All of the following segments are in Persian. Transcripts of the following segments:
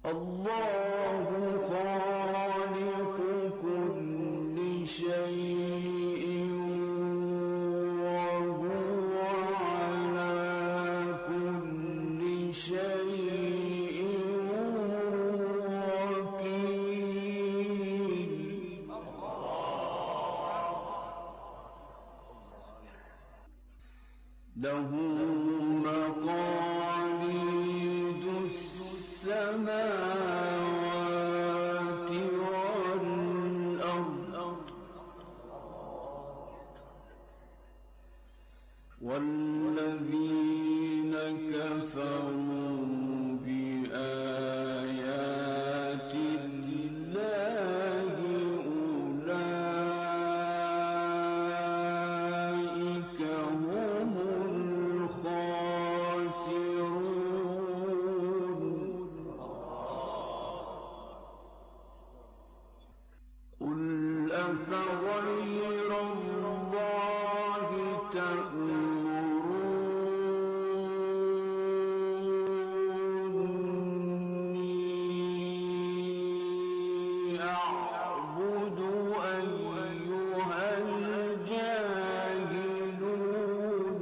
الله خالق كل شيء وهو على كل شيء وكيل. له مقاليد السماوات والأرض والذين كفروا بآيات الله أولئك هم الخاسرون. قل أفغير الله تأمروني أعبد أيها الجاهلون.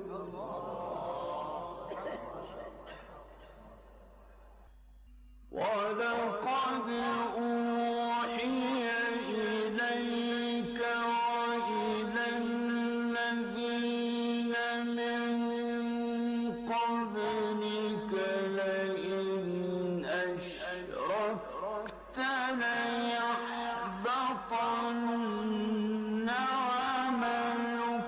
ولقد أوحي إليك وإلى الذين من قبلك لئن أشركت ليحبطن عملك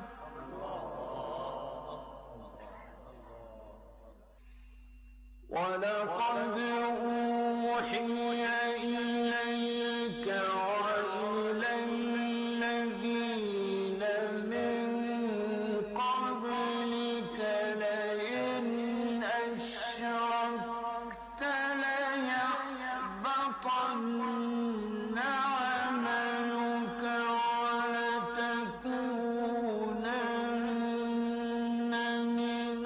ولقد أوحي إليك وإلى الذين من قبلك لئن أشركت ليحبطن عملك ولتكونن من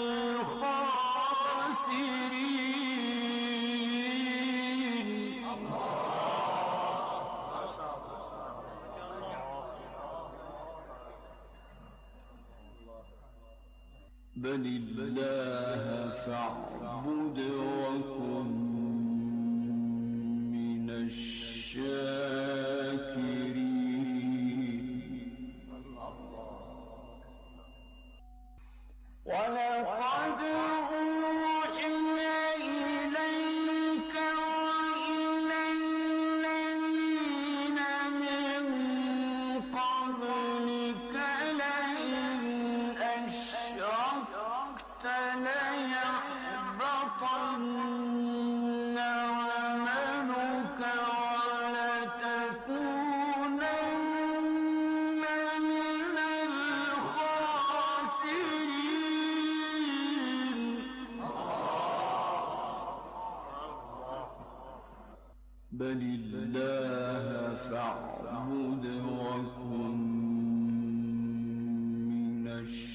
الخاسرين. بل الله فاعبد وكن من الشاكرين. ولقد أوحي إليك وإلى الذين من قبلك لئن أشركت ليحبطن عملك ولتكونن من الخاسرين. بل الله فاعبد وكن من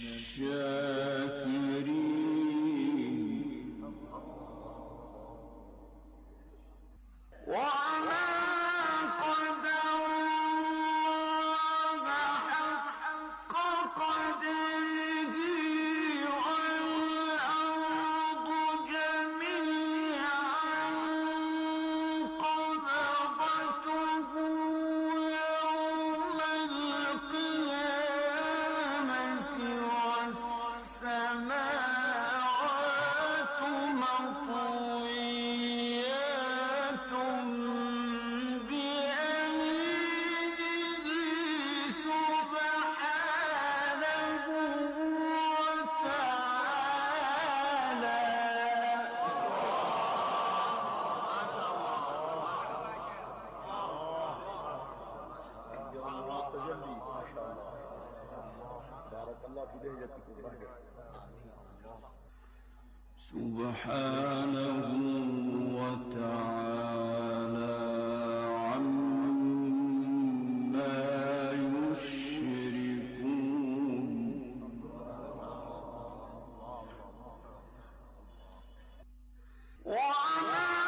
الشاكرين. وما قدر الله حق قدره والأرض جميعا قبضته يوم القيامة والسماوات مطويات بيمينه سبحانه وتعالى. ما شاء الله تجلي. ما شاء الله بارك الله في لهجتكم. سبحانه وتعالى عما يشركون. وما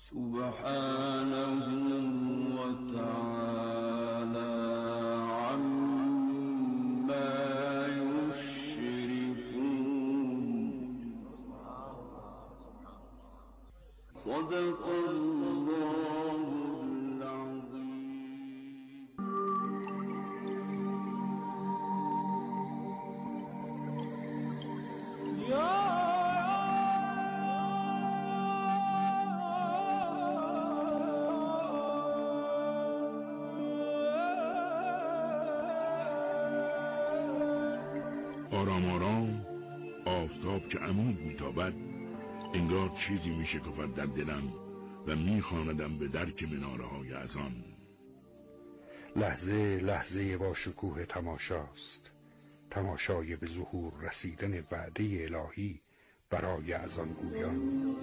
سبحانه وتعالى عما يشركون. صدق الله العظيم. آرام آرام آفتاب که عمود میتابد، انگار چیزی میشکفد در دلم و میخواندم به درک مناره های اذان. لحظه لحظه با شکوه تماشاست، تماشای به ظهور رسیدن وعده الهی برای اذان گویان.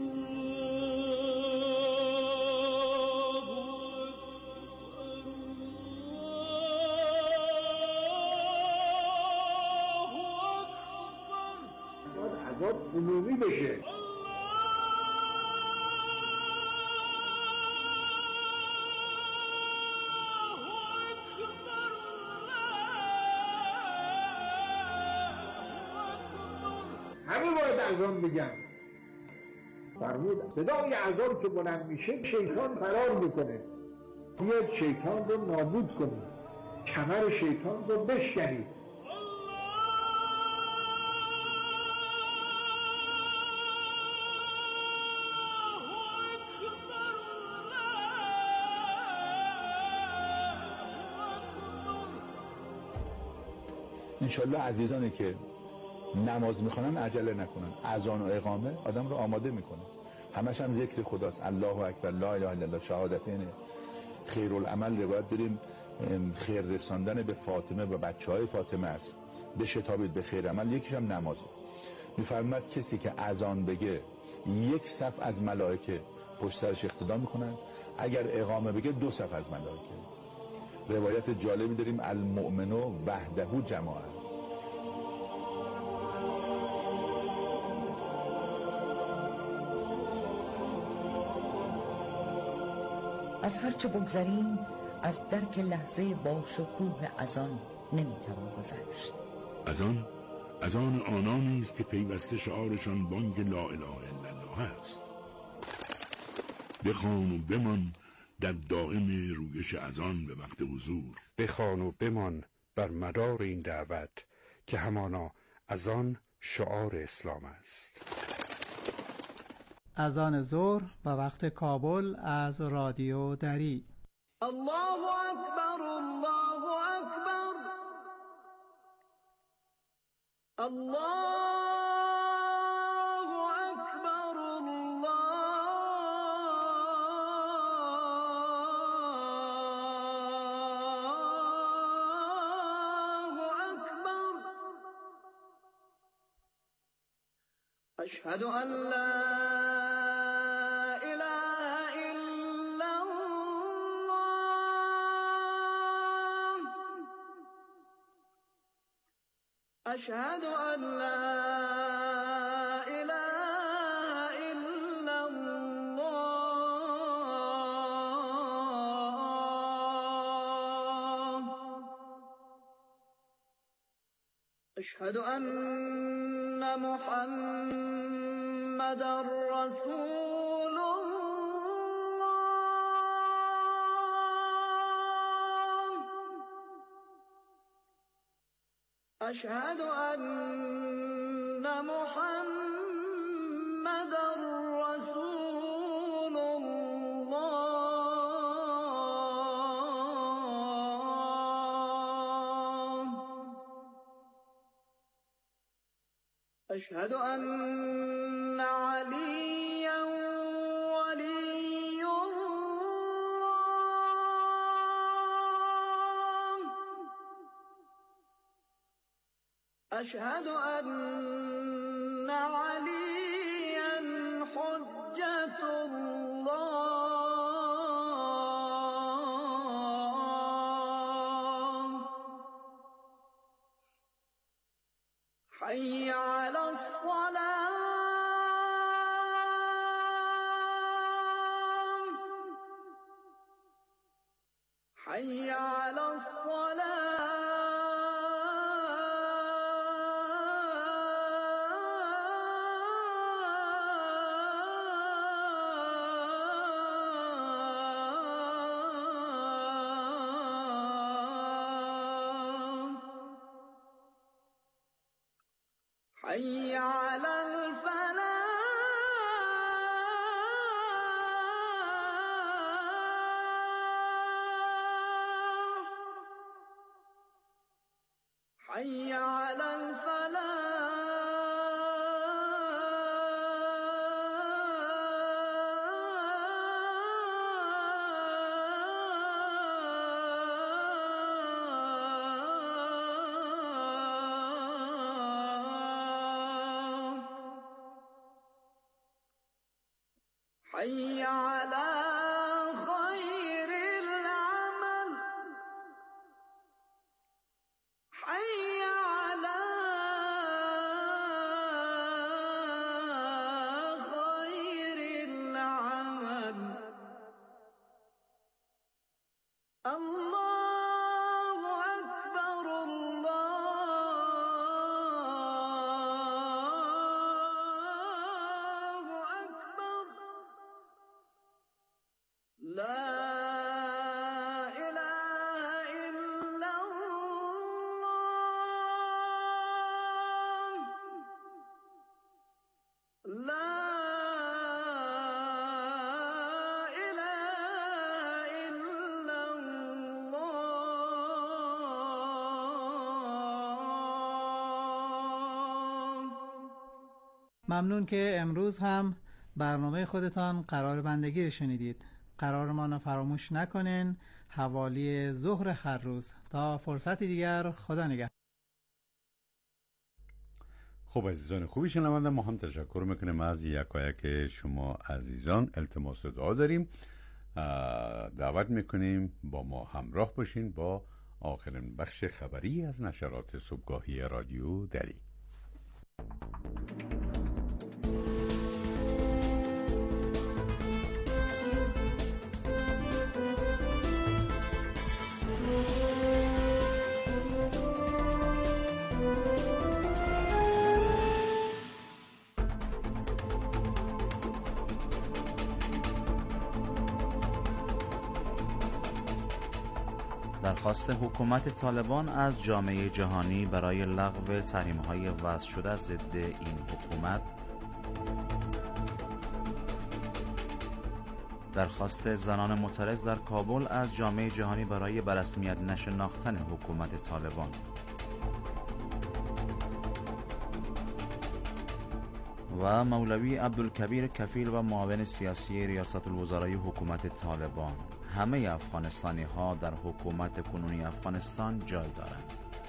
عذاب عمومی بشه. همه باید اذان بگن. فرمود صدای اذان که بلند میشه شیطان فرار میکنه. بیاید شیطان رو نابود کنید، کمر شیطان رو بشکنید. انشالله عزیزانی که نماز میخوانن عجله نکنن. اذان و اقامه آدم رو آماده میکنه، همش هم ذکر خداست. الله اکبر، لا اله الا الله، شهادتین. خیرالعمل روایت داریم خیر رساندن به فاطمه و بچهای فاطمه است. بشتابید به خیر عمل، یکیش هم نمازه. میفرماید کسی که اذان بگه یک صف از ملائکه پشت سرش اقتدا میکنن، اگر اقامه بگه دو صف از ملائکه. روایت جالبی داریم المؤمن وحده جماعه. از هرچه بگذریم از درک لحظه با شکوه اذان نمیتوان گذشت. اذان آنانی است که پیوسته شعارشان بانگ لا اله الا الله است. بخوان و بمان در دائم رویش اذان به وقت حضور. بخوان و بمان بر مدار این دعوت که همانا اذان شعار اسلام است. اذان ظهر و وقت کابل از رادیو دری. الله اکبر، الله اکبر، الله اکبر، الله اکبر. اشهد ان لا أشهد أن لا إله إلا الله. أشهد أن محمدًا رسول أشهد أن محمدًا رسول الله. أشهد أن عليًّا ولي الله. أشهد أن عليًّا حجة الله. حي على الصلاة. حي على الفلاح حي على الفلاح حي على خير العمل حي على خير العمل الله أكبر الله أكبر لا إله إلا الله لا إله إلا الله. ممنون که امروز هم برنامه خودتان قرار بندگی رو شنیدید. قرارمان رو فراموش نکنین. حوالی ظهر هر روز. تا فرصتی دیگر، خدا نگهدار. خب عزیزان خوبی شنونده، ما هم تشکر میکنیم از یکایک شما عزیزان. التماس دعا داریم، دعوت میکنیم با ما همراه باشین با آخرین بخش خبری از نشرات صبحگاهی رادیو دری. درخواست حکومت طالبان از جامعه جهانی برای لغو تحریم‌های وضع شده ضد این حکومت. درخواست زنان معترض در کابل از جامعه جهانی برای به رسمیت نشناختن حکومت طالبان. و مولوی عبدالکبیر کفیل و معاون سیاسی ریاست الوزرای حکومت طالبان: همه افغانستانی ها در حکومت کنونی افغانستان جای دارند.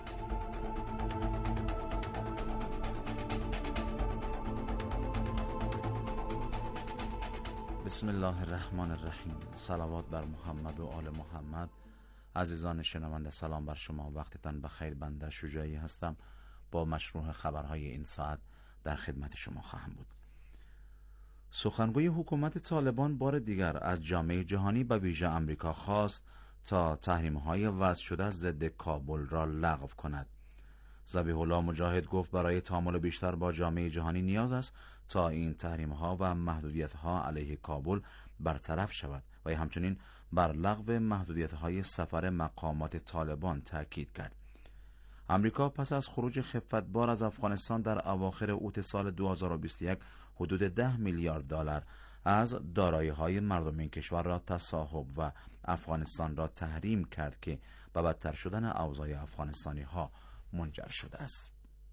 بسم الله الرحمن الرحیم. صلوات بر محمد و آل محمد. عزیزان شنونده سلام بر شما، وقتتان بخیر. بنده شجاعی هستم، با مشروع خبرهای این ساعت در خدمت شما خواهم بود. سخنگوی حکومت طالبان بار دیگر از جامعه جهانی به ویژه آمریکا خواست تا تحریم‌های وضع شده ضد کابل را لغو کند. ذبیح الله مجاهد گفت برای تعامل بیشتر با جامعه جهانی نیاز است تا این تحریم‌ها و محدودیت‌ها علیه کابل برطرف شود و همچنین بر لغو محدودیت‌های سفر مقامات طالبان تاکید کرد. آمریکا پس از خروج خفتبار از افغانستان در اواخر اوت سال 2021 حدود 10 میلیارد دلار از دارایی‌های مردم این کشور را تصاحب و افغانستان را تحریم کرد که به بدتر شدن اوضاع افغانستانی‌ها منجر شده است.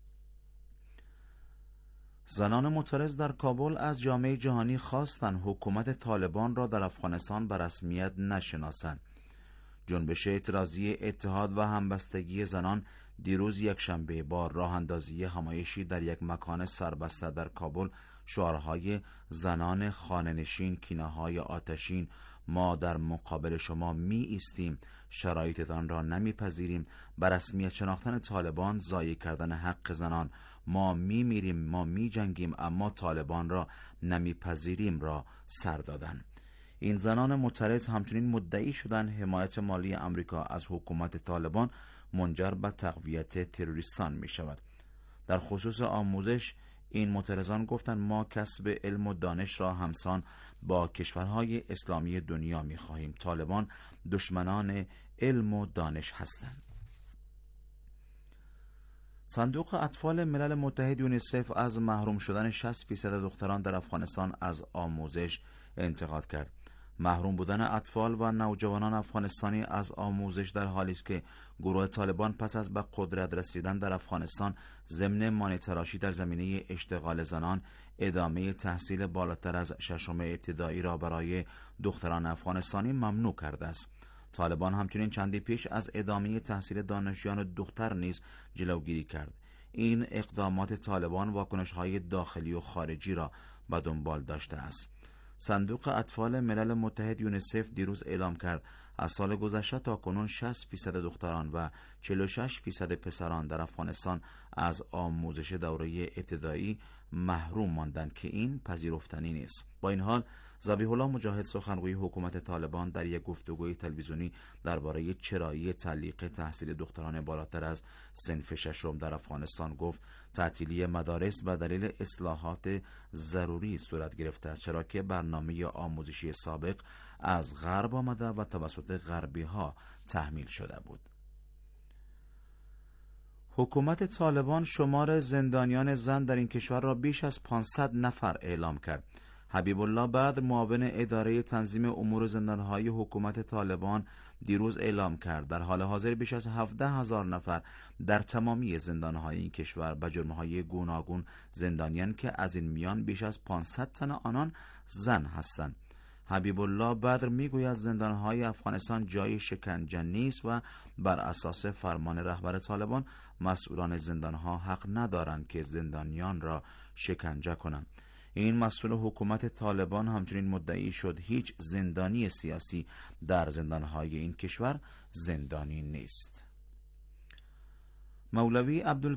زنان معترض در کابل از جامعه جهانی خواستند حکومت طالبان را در افغانستان به رسمیت نشناسند. جنبش اعتراضی اتحاد و همبستگی زنان دیروز یکشنبه با راه اندازی همایشی در یک مکان سربسته در کابل شعارهای زنان خانه‌نشین، کینه‌های آتشین، ما در مقابل شما می ایستیم، شرایطتان را نمیپذیریم، به رسمیت شناختن طالبان، ضایع کردن حق زنان، ما می میریم، ما می جنگیم اما طالبان را نمیپذیریم را سر دادند. این زنان معترض همچنین مدعی شدند حمایت مالی آمریکا از حکومت طالبان منجر به تقویت تروریستان می شود. در خصوص آموزش، این معترضان گفتند ما کسب علم و دانش را همسان با کشورهای اسلامی دنیا می خواهیم. طالبان دشمنان علم و دانش هستند. صندوق اطفال ملل متحد یونیسف از محروم شدن 60% دختران در افغانستان از آموزش انتقاد کرد. محروم بودن اطفال و نوجوانان افغانستانی از آموزش در حالی است که گروه طالبان پس از به قدرت رسیدن در افغانستان ضمن مانیتراشی در زمینه اشتغال زنان ادامه تحصیل بالاتر از ششم ابتدایی را برای دختران افغانستانی ممنوع کرده است. طالبان همچنین چندی پیش از ادامه تحصیل دانشجویان دختر نیز جلوگیری کرد. این اقدامات طالبان واکنش‌های داخلی و خارجی را به دنبال داشته است. صندوق اطفال ملل متحد یونیسف دیروز اعلام کرد از سال گذشته تا کنون 60% دختران و 46% پسران در افغانستان از آموزش دوره ابتدایی محروم ماندند که این پذیرفتنی نیست. با این حال ذبیح الله مجاهد سخنگوی حکومت طالبان در یک گفتگوی تلویزیونی درباره چرایی تعلیق تحصیل دختران بالاتر از صنف ششم در افغانستان گفت تعطیلی مدارس به دلیل اصلاحات ضروری صورت گرفته است، چرا که برنامه آموزشی سابق از غرب آمده و توسط غربی ها تحمیل شده بود. حکومت طالبان شمار زندانیان زن در این کشور را بیش از 500 نفر اعلام کرد. حبیب الله بدر معاون اداره تنظیم امور زندانهای حکومت طالبان دیروز اعلام کرد در حال حاضر بیش از 17,000 نفر در تمامی زندانهای این کشور به جرمهای گوناگون زندانیان که از این میان بیش از 500 تن آنان زن هستند. حبیب الله بدر میگوید زندانهای افغانستان جای شکنجه نیست و بر اساس فرمان رهبر طالبان مسئولان زندانها حق ندارند که زندانیان را شکنجه کنند. این مسئول حکومت طالبان همچنین مدعی شد هیچ زندانی سیاسی در زندانهای این کشور زندانی نیست. مولوی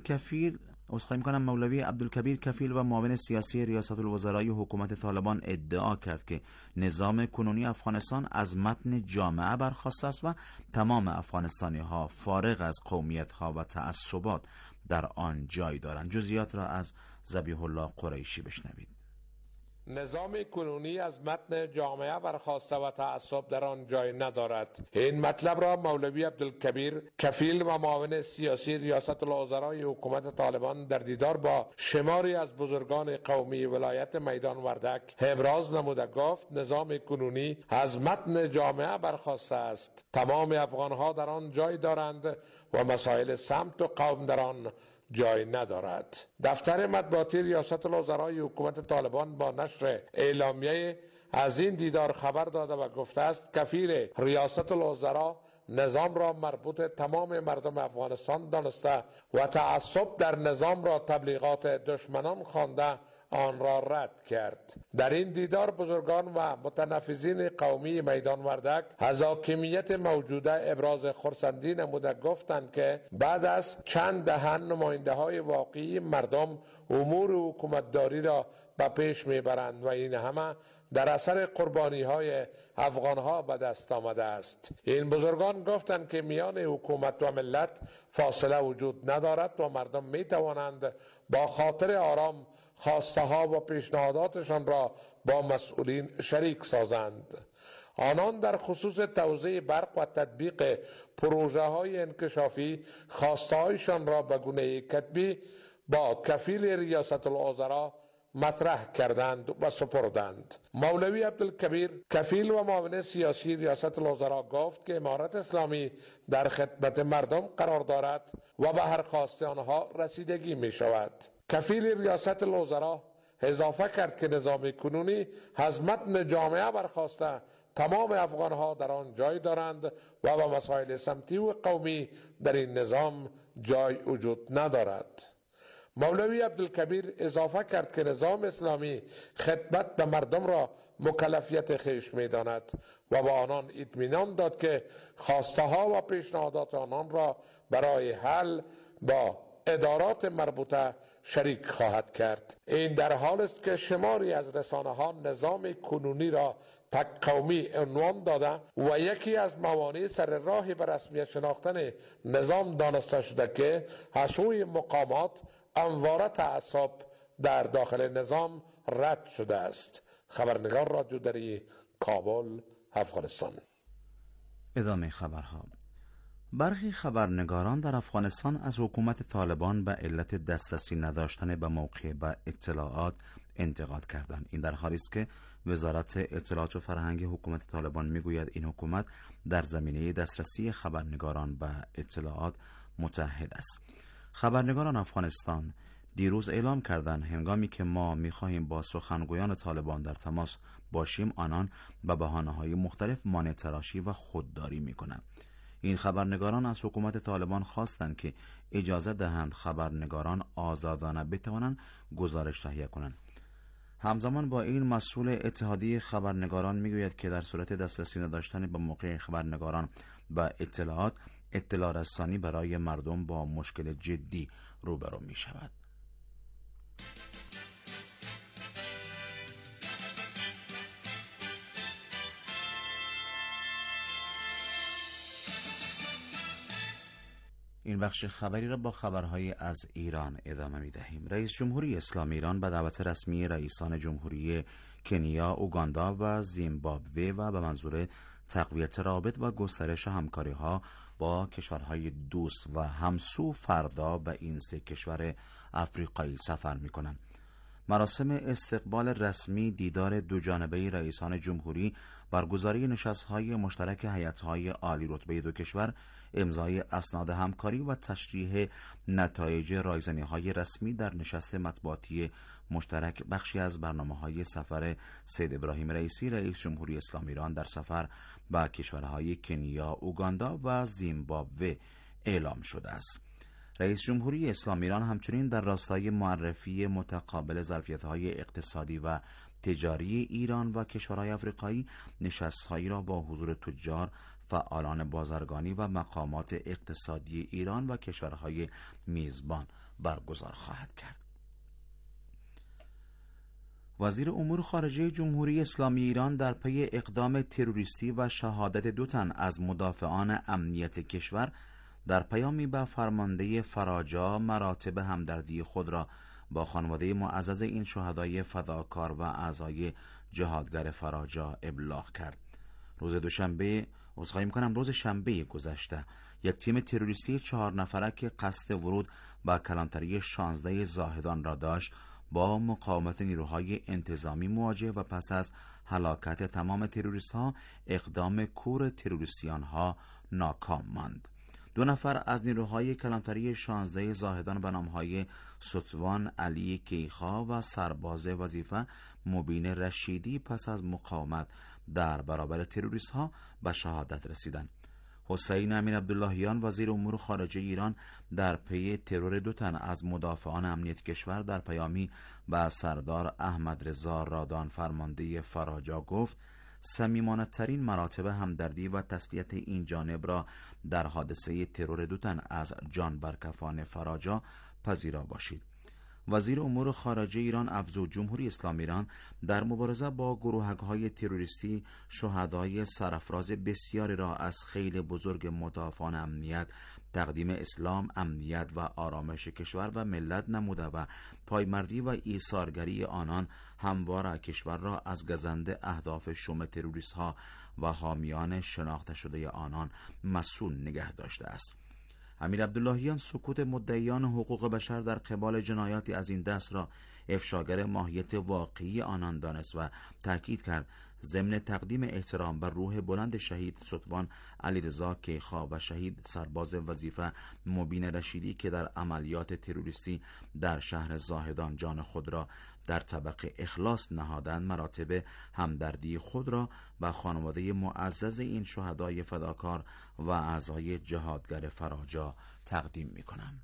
عبدالکبیر کفیل و معاون سیاسی ریاست الوزرای حکومت طالبان ادعا کرد که نظام کنونی افغانستان از متن جامعه برخاسته است و تمام افغانستانی ها فارغ از قومیت ها و تعصبات در آن جای دارند. جزئیات را از ذبیح الله قریشی بشنوید. نظام کنونی از متن جامعه برخاسته و تعصب در آن جای ندارد. این مطلب را مولوی عبدالکبیر کفیل و معاون سیاسی ریاست الوزرای حکومت طالبان در دیدار با شماری از بزرگان قومی ولایت میدان وردک ابراز نموده گفت نظام کنونی از متن جامعه برخاسته است. تمام افغانها در آن جای دارند و مسائل سمت و قوم در آن جای ندارد. دفتر مطبوعاتی ریاست الوزرای حکومت طالبان با نشر اعلامیه از این دیدار خبر داده و گفته است کفیل ریاست الوزرا نظام را مربوط تمام مردم افغانستان دانسته و تعصب در نظام را تبلیغات دشمنان خوانده آن را رد کرد. در این دیدار بزرگان و متنفذین قومی میدان وردک از حاکمیت موجوده ابراز خرسندی نموده گفتند که بعد از چند دهه نماینده های واقعی مردم امور حکومتداری را به پیش میبرند و این همه در اثر قربانی های افغان ها به دست آمده است. این بزرگان گفتند که میان حکومت و ملت فاصله وجود ندارد و مردم می توانند با خاطر آرام خواسته ها و پیشنهاداتشان را با مسئولین شریک سازند. آنان در خصوص توزیع برق و تطبیق پروژه های انکشافی خواسته هایشان را به گونه کتبی با کفیل ریاست الوزرا مطرح کردند و سپردند. مولوی عبدالکبیر کفیل و معاون سیاسی ریاست الوزرا گفت که امارت اسلامی در خدمت مردم قرار دارد و به هر خواسته آنها رسیدگی می شود. کفیل ریاست الوزرا اضافه کرد که نظام کنونی از متن جامعه برخاسته تمام افغانها در آن جای دارند و به مسائل سمتی و قومی در این نظام جای وجود ندارد. مولوی عبدالکبیر اضافه کرد که نظام اسلامی خدمت به مردم را مکلفیت خویش می‌داند و به آنان اطمینان داد که خواسته ها و پیشنهادات آنان را برای حل با ادارات مربوطه شریک خواهد کرد. این در حال است که شماری از رسانه ها نظام کنونی را تک قومی عنوان داده و یکی از موانع سر راه به رسمیت شناختن نظام دانسته شده که از سوی مقامات انواره تعصب در داخل نظام رد شده است. خبرنگار رادیو دری، کابل، افغانستان. ادامه خبرها. برخی خبرنگاران در افغانستان از حکومت طالبان به علت دسترسی نداشتن به موقع به اطلاعات انتقاد کردند. این در حالی است که وزارت اطلاعات و فرهنگ حکومت طالبان میگوید این حکومت در زمینه دسترسی خبرنگاران به اطلاعات متحد است. خبرنگاران افغانستان دیروز اعلام کردند هنگامی که ما می‌خواهیم با سخنگویان طالبان در تماس باشیم، آنان به بهانه‌های مختلف مانع تراشی و خودداری می‌کنند. این خبرنگاران از حکومت طالبان خواستند که اجازه دهند خبرنگاران آزادانه بتوانند گزارش تهیه کنند. همزمان با این مسئول اتحادیه خبرنگاران میگوید که در صورت دسترسی نداشتن به موقع خبرنگاران به اطلاعات، اطلاع رسانی برای مردم با مشکل جدی روبرو می شود. این بخش خبری را با خبرهای از ایران ادامه می دهیم. رئیس جمهوری اسلامی ایران به دعوت رسمی رئیسان جمهوری کنیا، اوگاندا و زیمبابوه و به منظور تقویت روابط و گسترش همکاری‌ها با کشورهای دوست و همسو فردا به این سه کشور افریقایی سفر می‌کنند. مراسم استقبال رسمی، دیدار دوجانبه رئیسان جمهوری، برگزاری نشست‌های مشترک هیئت‌های عالی رتبه دو کشور، امضای اسناد همکاری و تشریح نتایج رایزنی‌های رسمی در نشست مطبوعاتی مشترک بخشی از برنامه‌های سفر سید ابراهیم رئیسی رئیس جمهوری اسلامی ایران در سفر به کشورهای کنیا، اوگاندا و زیمبابوه اعلام شده است. رئیس جمهوری اسلامی ایران همچنین در راستای معرفی متقابل ظرفیت‌های اقتصادی و تجاری ایران و کشورهای افریقایی نشست‌هایی را با حضور تجار، فعالان بازرگانی و مقامات اقتصادی ایران و کشورهای میزبان برگزار خواهد کرد. وزیر امور خارجه جمهوری اسلامی ایران در پی اقدام تروریستی و شهادت 2 تن از مدافعان امنیت کشور در پیامی به فرمانده فراجا مراتب همدردی خود را با خانواده معزز این شهدای فداکار و اعضای جهادگر فراجا ابلاغ کرد. روز شنبه گذشته یک تیم تروریستی 4 نفره که قصد ورود به کلانتری 16 زاهدان را داشت با مقاومت نیروهای انتظامی مواجه و پس از هلاکت تمام تروریست‌ها اقدام کور تروریستیان‌ها ناکام ماند. 2 نفر از نیروهای کلانتری 16 زاهدان به نامهای ستوان علی کیخا و سرباز وظیفه مبین رشیدی پس از مقاومت در برابر تروریست‌ها به شهادت رسیدند. حسین امین عبداللهیان وزیر امور خارجه ایران در پی ترور 2 تن از مدافعان امنیت کشور در پیامی به سردار احمد رضا رادان فرمانده فراجا گفت صمیمانه ترین مراتب همدردی و تسلیت این جانب را در حادثه ترور 2 تن از جانبرکفان فراجا پذیرا باشید. وزیر امور خارجه ایران افزود جمهوری اسلامی ایران در مبارزه با گروهک‌های تروریستی شهدای سرافراز بسیاری را از خیل بزرگ مدافعان امنیت، تقدیم اسلام، امنیت و آرامش کشور و ملت نموده و پایمردی و ایثارگری آنان همواره کشور را از گزند اهداف شوم تروریست‌ها و حامیان شناخته شده آنان مسئول نگه داشته است. امیر عبداللهیان سکوت مدعیان حقوق بشر در قبال جنایاتی از این دست را افشاگر ماهیت واقعی آنان دانست و تاکید کرد ضمن تقدیم احترام بر روح بلند شهید ستوان علیرضا کیخا و شهید سرباز وظیفه مبین رشیدی که در عملیات تروریستی در شهر زاهدان جان خود را در طبق اخلاص نهادند، مراتب همدردی خود را به خانواده معزز این شهدای فداکار و اعضای جهادگر فراجا تقدیم می‌کنم.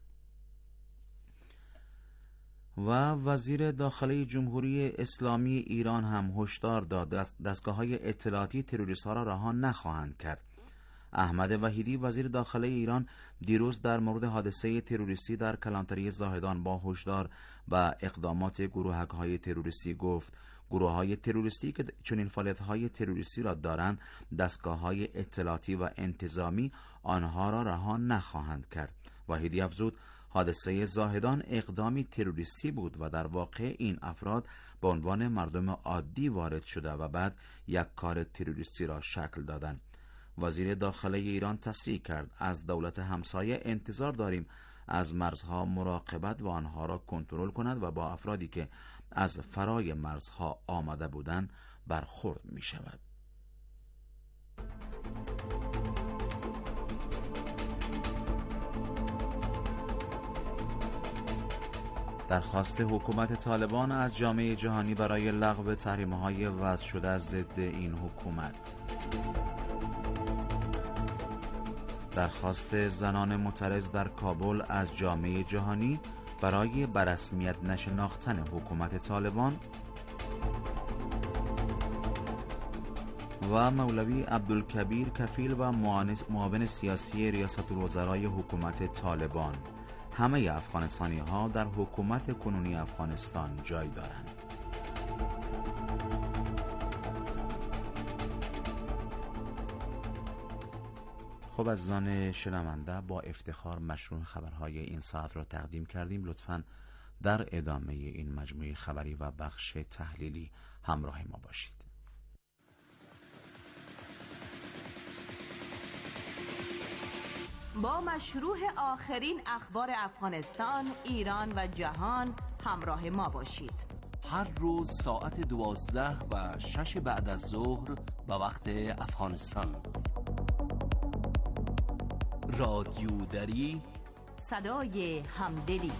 و وزیر داخلی جمهوری اسلامی ایران هم هشدار داد دستگاه‌های اطلاعاتی تروریست‌ها را رها نخواهند کرد. احمد وحیدی وزیر داخلی ایران دیروز در مورد حادثه تروریستی در کلانتری زاهدان با هشدار و اقدامات گروهک‌های تروریستی گفت گروه‌های تروریستی که چنین فعالیت‌های تروریستی را دارند دستگاه‌های اطلاعاتی و انتظامی آنها را رها نخواهند کرد. وحیدی افزود حادثه زاهدان اقدامی تروریستی بود و در واقع این افراد به عنوان مردم عادی وارد شده و بعد یک کار تروریستی را شکل دادند. وزیر داخله ایران تصریح کرد از دولت همسایه انتظار داریم از مرزها مراقبت و آنها را کنترل کند و با افرادی که از فرای مرزها آمده بودند برخورد می شود. درخواست حکومت طالبان از جامعه جهانی برای لغو تحریم‌های وضع شده ضد این حکومت. درخواست زنان معترض در کابل از جامعه جهانی برای به رسمیت نشناختن حکومت طالبان. و مولوی عبدالکبیر کفیل و معاون سیاسی ریاست الوزرای حکومت طالبان. همه افغانستانی ها در حکومت کنونی افغانستان جای دارند. خب عزیزان شنونده، با افتخار مشروع خبرهای این ساعت را تقدیم کردیم. لطفاً در ادامه این مجموعه خبری و بخش تحلیلی همراه ما باشید. با مشروع آخرین اخبار افغانستان، ایران و جهان همراه ما باشید. هر روز ساعت 12 و 6 بعد از ظهر به وقت افغانستان. رادیو دری، صدای همدلی.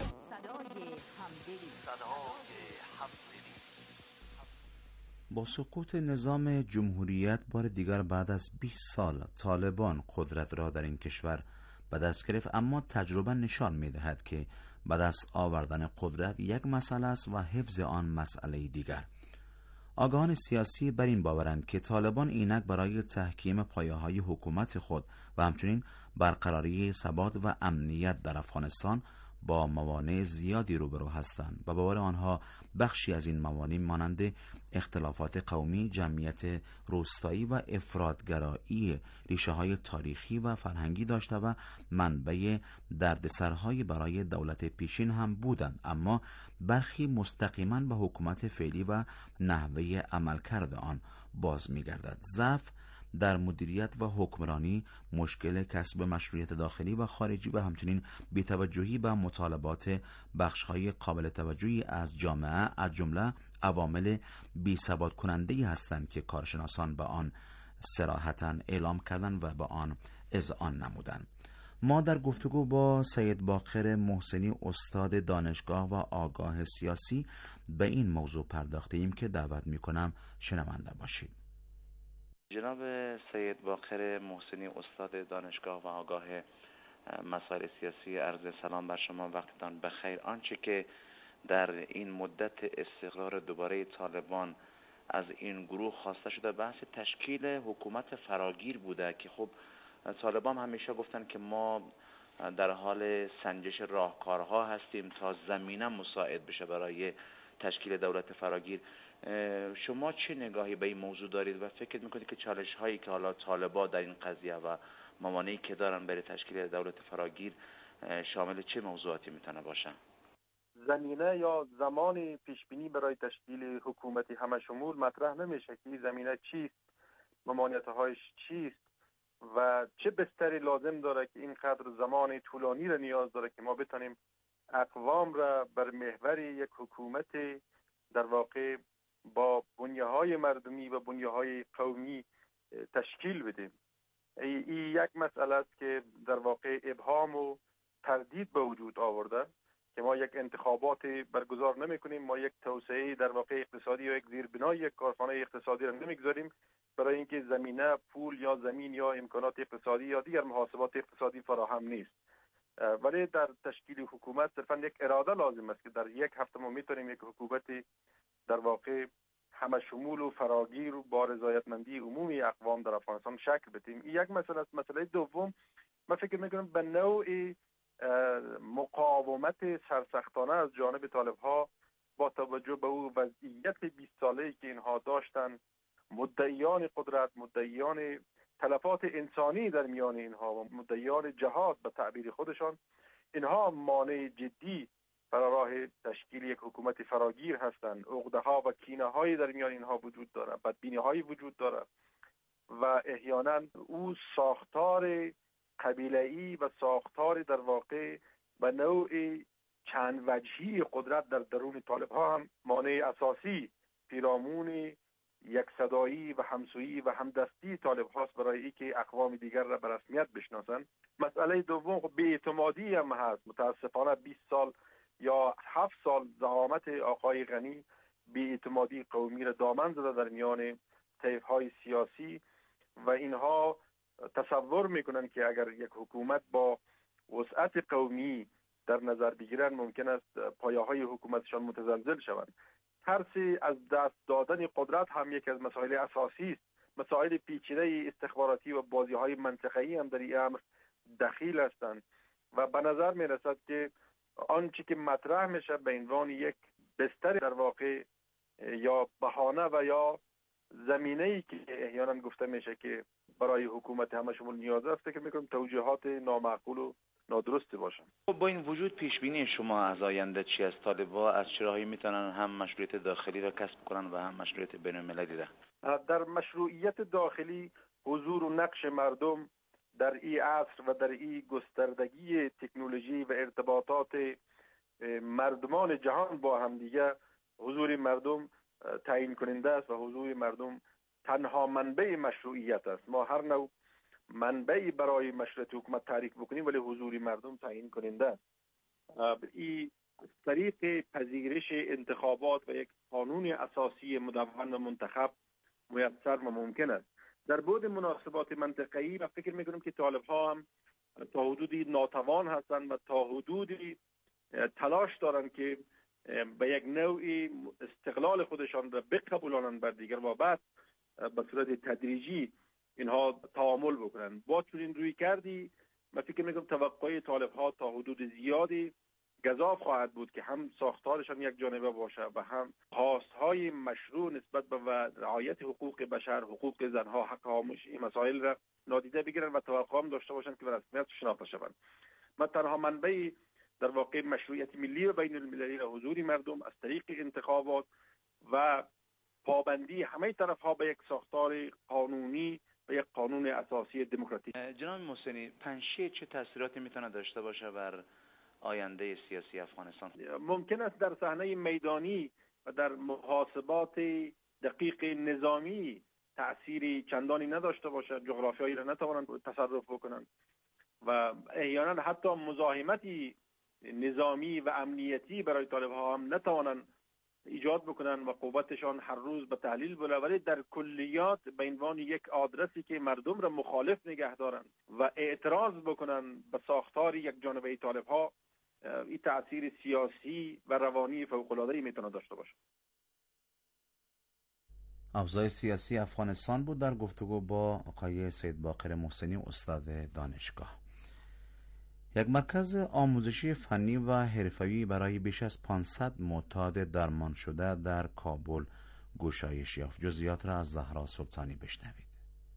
با سقوط نظام جمهوریت بار دیگر بعد از 20 سال طالبان قدرت را در این کشور به دست گرفت، اما تجربه نشان می‌دهد که به دست آوردن قدرت یک مسئله است و حفظ آن مسئله دیگر. آگاهان سیاسی بر این باورند که طالبان اینک برای تحکیم پایه‌های حکومت خود و همچنین برقراری ثبات و امنیت در افغانستان با موانع زیادی روبرو هستند و باور آنها بخشی از این موانع مانند اختلافات قومی، جمعیت روستایی و افراطگرایی ریشه‌های تاریخی و فرهنگی داشته و منبع دردسرهای برای دولت پیشین هم بودند، اما برخی مستقیما به حکومت فعلی و نحوه عملکرد آن باز می‌گردد. ضعف در مدیریت و حکمرانی، مشکل کسب مشروعیت داخلی و خارجی و همچنین بی‌توجهی به مطالبات بخش‌های قابل توجهی از جامعه از جمله عوامل بی‌ثبات کننده‌ای هستند که کارشناسان به آن صراحتاً اعلام کردند و به آن اذعان نمودند. ما در گفتگو با سید باقر محسنی استاد دانشگاه و آگاه سیاسی به این موضوع پرداختیم که دعوت می‌کنم شنونده باشید. جناب سید باقر محسنی استاد دانشگاه و آگاه مسائل سیاسی، عرض سلام بر شما، وقتتان بخیر. آنچه که در این مدت استقرار دوباره طالبان از این گروه خواسته شده بحث تشکیل حکومت فراگیر بوده که خب طالبان همیشه گفتن که ما در حال سنجش راهکارها هستیم تا زمینه مساعد بشه برای تشکیل دولت فراگیر. شما چه نگاهی به این موضوع دارید و فکر میکنید که چالش هایی که حالا طالبان در این قضیه و موانعی که دارن برای تشکیل دولت فراگیر شامل چه موضوعاتی میتونه باشه؟ زمینه یا زمان پیشبینی برای تشکیل حکومتی همشمول مطرح نمیشه که زمینه چیست، ممانعت‌هایش چیست و چه بستری لازم داره که اینقدر زمان طولانی را نیاز داره که ما بتونیم اقوام را بر محور یک حکومت در واقع با بنیه‌های مردمی و بنیه‌های قومی تشکیل بدیم. این یک مسئله است که در واقع ابهام و تردید به وجود آورده که ما یک انتخابات برگزار نمی کنیم، ما یک توسعه در واقع اقتصادی یا یک زیربنای یک کارخانه اقتصادی را نمیگذاریم برای اینکه زمینه پول یا زمین یا امکانات اقتصادی یا دیگر محاسبات اقتصادی فراهم نیست. ولی در تشکیل حکومت صرفا یک اراده لازم است که در یک هفته ما میتونیم یک حکومت در واقع همه شمول و فراگیر و با رضایتمندی عمومی اقوام در افغانستان شکل بدیم. این یک مسئله است. مسئله دوم، من فکر میکنم به نوع مقاومت سرسختانه از جانب طالب‌ها با توجه به او وضعیت 20 ساله‌ای که اینها داشتن، مدعیان قدرت، مدعیان تلفات انسانی در میان اینها و مدعیان جهاد به تعبیر خودشان، اینها مانع جدی برای راه تشکیل یک حکومت فراگیر هستند. عقده‌ها و کینه‌های در میان اینها وجود دارد، بدبینی‌هایی وجود دارد و احیانا او ساختار قبیله‌ای و ساختار در واقع و نوع چند وجهی قدرت در درون طالب ها هم مانع اساسی پیرامون یک صدایی و همسویی و همدستی طالب هاست برای اینکه اقوام دیگر را به رسمیت بشناسند. مسئله دوم بی‌اعتمادی هم هست. متاسفانه 20 سال یا 7 سال زعامت آقای غنی بی‌اعتمادی قومی را دامن زده در میان طیف‌های سیاسی و اینها تصور میکنن که اگر یک حکومت با وسعت قومی در نظر بگیرن ممکن است پایه‌های حکومتشان متزلزل شوند. ترس از دست دادن قدرت هم یک از مسائل اساسی است. مسائل پیچیده استخباراتی و بازی‌های منطقه‌ای هم در این امر دخیل هستند و به نظر می‌رسد که آنچه که مطرح میشه به عنوان یک بستر در واقع یا بهانه و یا زمینه‌ای که احیانا گفته میشه که برای حکومت همه شمول نیاز است، فکر می‌کنم توجیهات نامعقول و نادرستی باشن. با این وجود پیش بینی شما از آینده چی است؟ طالب‌ها از چه راهی میتونن هم مشروعیت داخلی را کسب کنن و هم مشروعیت بین‌المللی را؟ در مشروعیت داخلی حضور و نقش مردم در این عصر و در این گستردگی تکنولوژی و ارتباطات مردمان جهان با هم دیگه، حضور مردم تعیین کننده است و حضور مردم تنها منبع مشروعیت است. ما هر نوع منبعی برای مشروعیت حکومت تعریف بکنیم ولی حضور مردم تعیین کننده است. این طریق پذیرش انتخابات و یک قانون اساسی مدون و منتخب میسر و ممکن است. در بعد مناسبات منطقه‌ای و فکر میکنم که طالب ها هم تا حدودی ناتوان هستند و تا حدودی تلاش دارند که به یک نوعی استقلال خودشان را بقبولانند بر دیگر و بعد به صورت تدریجی اینها تعامل بکنند. با چنین روی کردی من فکر میکنم توقع طالب ها تا حدود زیادی گزاف خواهد بود که هم ساختارشان یک جانبه باشه و هم خواستهای مشروع نسبت به رعایت حقوق بشر، حقوق زنها، حق آموزش، این مسائل را نادیده بگیرن و توقع هم داشته باشند که به رسمیت شناخته شوند. من تنها منبع در واقع مشروعیت ملی و بین المللی و حضور مردم از طریق انتخابات و پابندی همه طرف ها به یک ساختار قانونی و یک قانون اساسی دموکراتیک. جناب محسنی، پنشیر چه تاثیراتی میتونه داشته باشه بر آینده سیاسی افغانستان؟ ممکن است در صحنه میدانی و در محاسبات دقیق نظامی تأثیری چندانی نداشته باشد، جغرافیایی را نتوانند تصرف بکنند و احیانا حتی مزاحمتی نظامی و امنیتی برای طالب ها هم نتوانند ایجاد بکنن و قوتشان هر روز به تحلیل بره، ولی در کلیات به عنوان یک آدرسی که مردم را مخالف نگه دارن و اعتراض بکنن به ساختار یک جانبه طالب ها، این تأثیر سیاسی و روانی فوق‌العاده‌ای میتونه داشته باشه. افزای سیاسی افغانستان بود در گفتگو با آقای سید باقر محسنی، استاد دانشگاه. یک مرکز آموزشی فنی و حرفه‌ای برای بیش از 500 معتاد درمان شده در کابل گشایش یافت. جزئیات را از زهرا سلطانی بشنوید.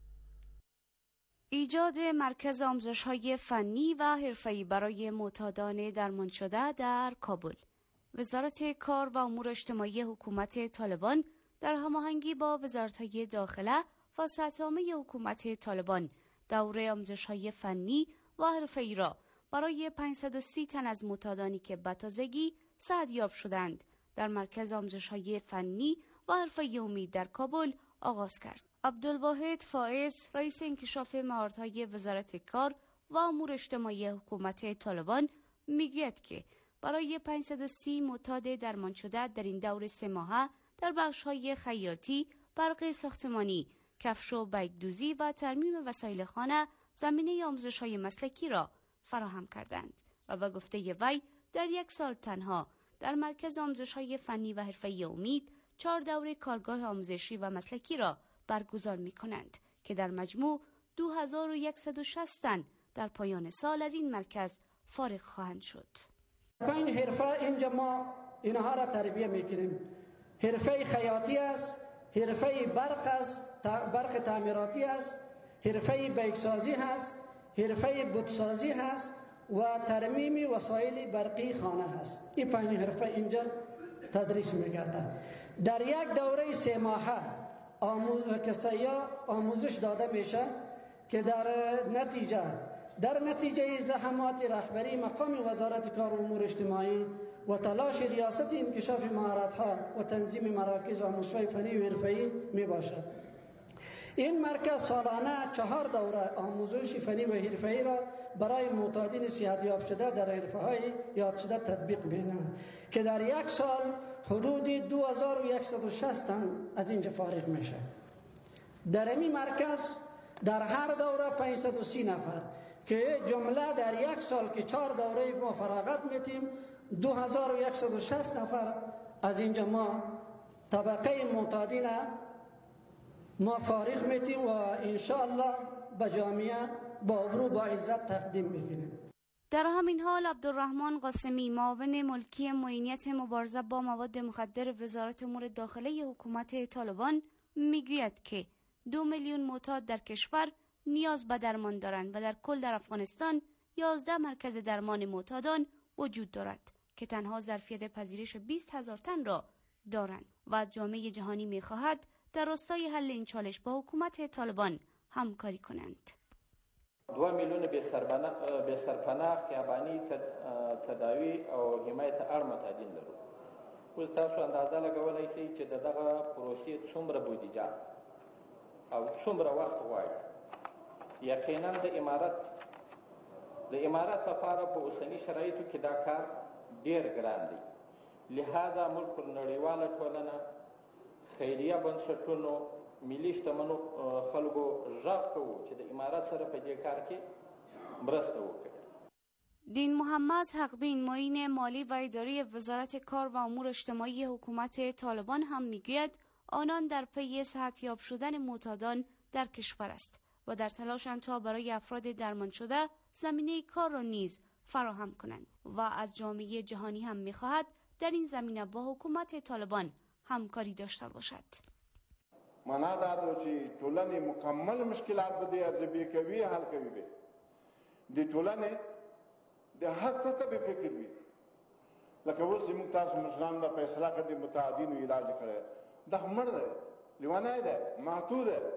ایجاد مرکز آموزش‌های فنی و حرفه‌ای برای معتادان درمان شده در کابل. وزارت کار و امور اجتماعی حکومت طالبان در هماهنگی با وزارت‌های داخله و سطح‌عامه حکومت طالبان دوره آموزش‌های فنی و حرفه‌ای را برای 530 تن از معتادانی که به تازگی صحت‌یاب شدند در مرکز آموزش‌های فنی و حرفه‌ای امید در کابل آغاز کرد. عبدالواحد فائز، رئیس انکشاف مهارت‌های وزارت کار و امور اجتماعی حکومت طالبان میگوید که برای 530 معتاد درمان شده در این دور 3 ماهه در بخش‌های خیاطی، برق ساختمانی، کفش و بیگ‌دوزی و ترمیم وسایل خانه زمینه آموزش‌های مسلکی را فراهم کردند و به گفته وی در 1 سال تنها در مرکز آموزش‌های فنی و حرفه‌ای امید 4 دوره کارگاه آموزشی و مسلکی را برگزار می‌کنند که در مجموع 2160 تن در پایان سال از این مرکز فارغ خواهند شد. 5 حرفه اینجا ما اینها را تربیت می‌کنیم. حرفه خیاطی است، حرفه برق است، برق تعمیراتی است، حرفه بیکسازی است، حرفه بوتسازی هست و ترمیم وسایل برقی خانه هست. این 5 حرفه اینجا تدریس می‌گردد. در 1 دوره 3 ماهه آموزش داده میشه که در نتیجه زحمات رهبری مقام وزارت کار و امور اجتماعی و تلاش ریاست انکشاف مهارت‌ها و تنظیم مراکز آموزش‌های فنی و حرفه‌ای می باشد. این مرکز سالانه 4 دوره آموزش فنی و حرفه‌ای را برای معتادین صحتیاب شده در حرفه‌های یاد شده تطبیق می‌نماید که در یک سال حدود 2160 تن از اینجا فارغ میشه. در این مرکز در هر دوره 530 نفر که جمله در یک سال که 4 دوره ما فراغت میتیم 2160 نفر از اینجا ما طبقه معتادین ما فارغ میتیم و انشاءالله به جامعه با ابرو با عزت تقدیم میکنیم. در همین حال عبدالرحمن قاسمی معاون ملکی معینیت مبارزه با مواد مخدر وزارت امور داخله حکومت طالبان میگوید که 2 میلیون معتاد در کشور نیاز به درمان دارند و در کل در افغانستان 11 مرکز درمان معتادان وجود دارد که تنها ظرفیت پذیرش 20,000 تن را دارند و از جامعه جهانی می‌خواهد در راستای حل این چالش با حکومت طالبان همکاری کنند. 2 میلیون بسترپناه خیابانی تداوی او حمایت اړ معتادین لرو. اوس تاسو اندازه لګولای شئ چې دغه پروسې څومره بودیجه او څومره وخت غواړي. یقینا د امارات لپاره په اوسني شرایطو کې دا کار ډیر ګران دی. لہذا موږ پر نړیواله ټولنه خیریه بنسټونو ملي شتمنو خلکو غږ کوو چې د امارات سره په دې کار کې مرسته وکړي. دین محمد حقبین معین مالی و اداری وزارت کار و امور اجتماعی حکومت طالبان هم میگوید آنان در پی صحتیاب شدن معتادان در کشور است و در تلاشند تا برای افراد درمان شده زمینه کار را نیز فراهم کنند و از جامعه جهانی هم میخواهد در این زمینه با حکومت طالبان همکاری داشته باشد. معنا دا ده چې ټولنې مکمل مشکلات به د ازبی کوي حل کوي به د ټولنې د هر څه ته به فکر وي لکه اوس موږ تاسو مشران دا فیصله کړې متعدینو علاج کړی دا مړ دی لیونی دی معتور دی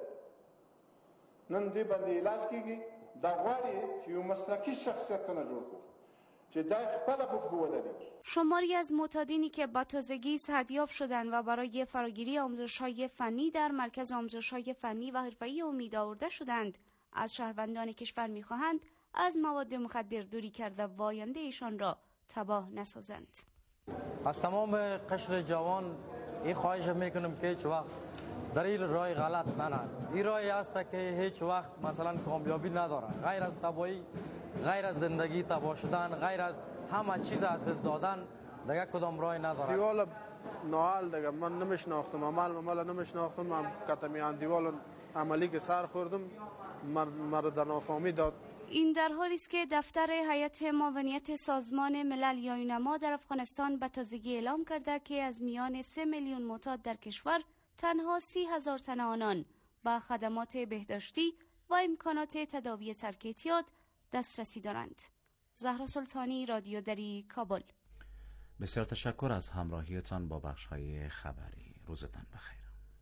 نن دې باندې علاج کیږي دا غواړي چې یو مسلکي شخصیت نه جوړ کړو چې دا خپل په قوت دی. شماری از معتادینی که با تازگی صحتیاب شدند و برای فراگیری آموزش‌های فنی در مرکز آموزش‌های فنی و حرفه‌ای امید آورده شدند از شهروندان کشور می‌خواهند از مواد مخدر دوری کرده و آینده ایشان را تباه نسازند. از تمام قشر جوان این خواهش میکنم که هیچ وقت در این راه غلط نرند. این راهی است که هیچ وقت مثلا کامیابی نداره، غیر از تباهی، غیر از زندگی تباه شدن، غیر از همه چیز از دست دادن دیگه کدام راه نداره. دیوال نوال دیگه من نمیشناختم، عمل نمیشناختم، من کتمیان دیوال عملی که سر خوردم مرد نافهمی داد. این در حالی است که دفتر هیئت معاونیت سازمان ملل یا یونما در افغانستان به تازگی اعلام کرده که از میان 3 میلیون معتاد در کشور تنها 30,000 تن آنان به خدمات بهداشتی و امکانات تداوی ترک اعتیاد دسترسی دارند. زهرا سلطانی، رادیو دری، کابل. بسیار تشکر از همراهیتان با بخش‌های خبری. روزتان بخیر.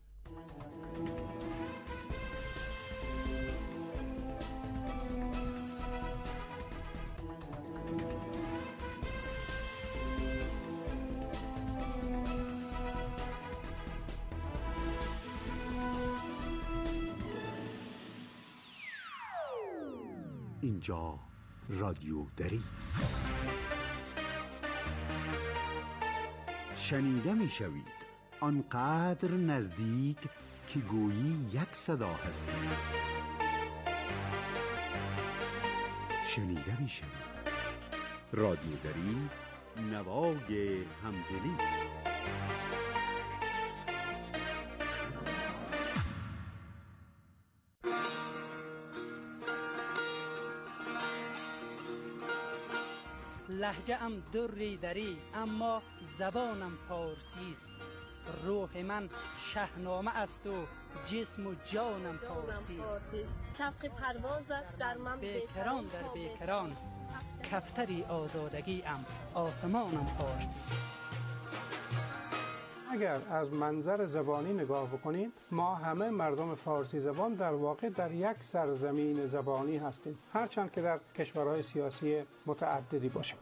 اینجا رادیو دری است. شنیده می شوید آنقدر نزدیک که گویی یک صدا هستید. شنیده می شوید رادیو دری، نوای همدلی. لهجه ام دری دری اما زبانم پارسی است. روح من شهنامه است و جسم و جانم پارسی. شوق پرواز است در من بیکران در بیکران، کفتری آزادگی ام آسمانم پارسی. اگر از منظر زبانی نگاه بکنیم، ما همه مردم فارسی زبان در واقع در یک سرزمین زبانی هستیم، هرچند که در کشورهای سیاسی متعددی باشیم.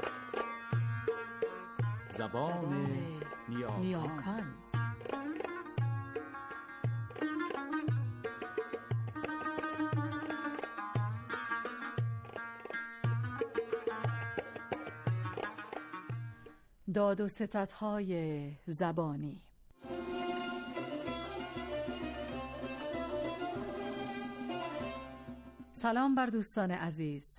زبان نیاکان. داد و ستدهای زبانی. سلام بر دوستان عزیز،